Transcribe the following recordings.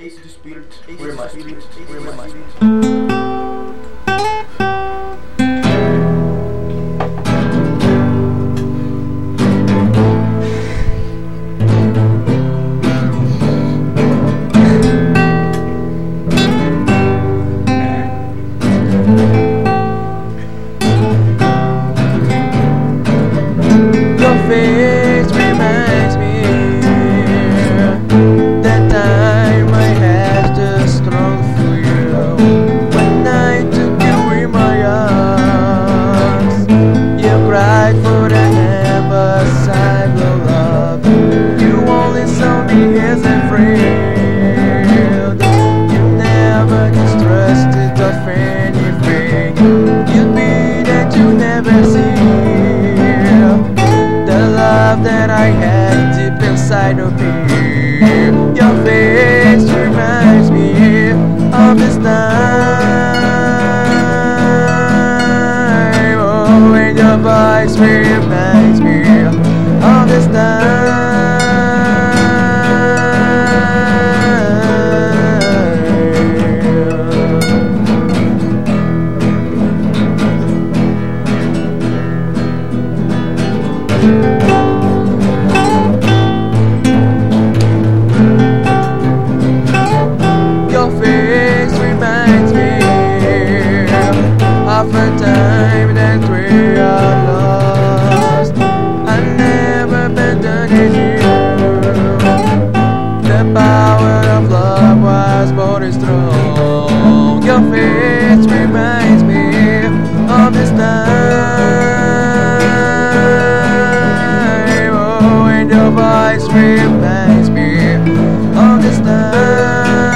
Ace do Spirit, Remastered. Your face reminds me that time I had the strong for you. When I took you in my arms, you cried for the emphasize of love. You only saw me as a friend. You never distrusted of anything. You'd be that you never see. That I had deep inside of me. Your face reminds me of this time. Oh, and your voice reminds me of this time. Your face reminds me of a time that we are lost. I never abandoned you. The power of love was born strong. Your face reminds me of this time. Oh, and your voice reminds me of this time.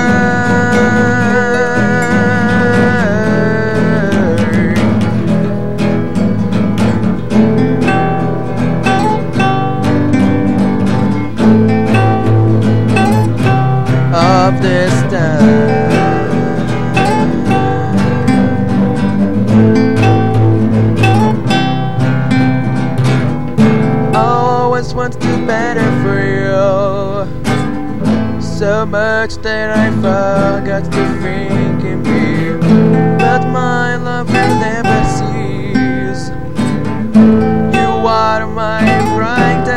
Of this time. I always wanted to better for you, so much that I forgot to think in me. But my love will never cease. You are my bright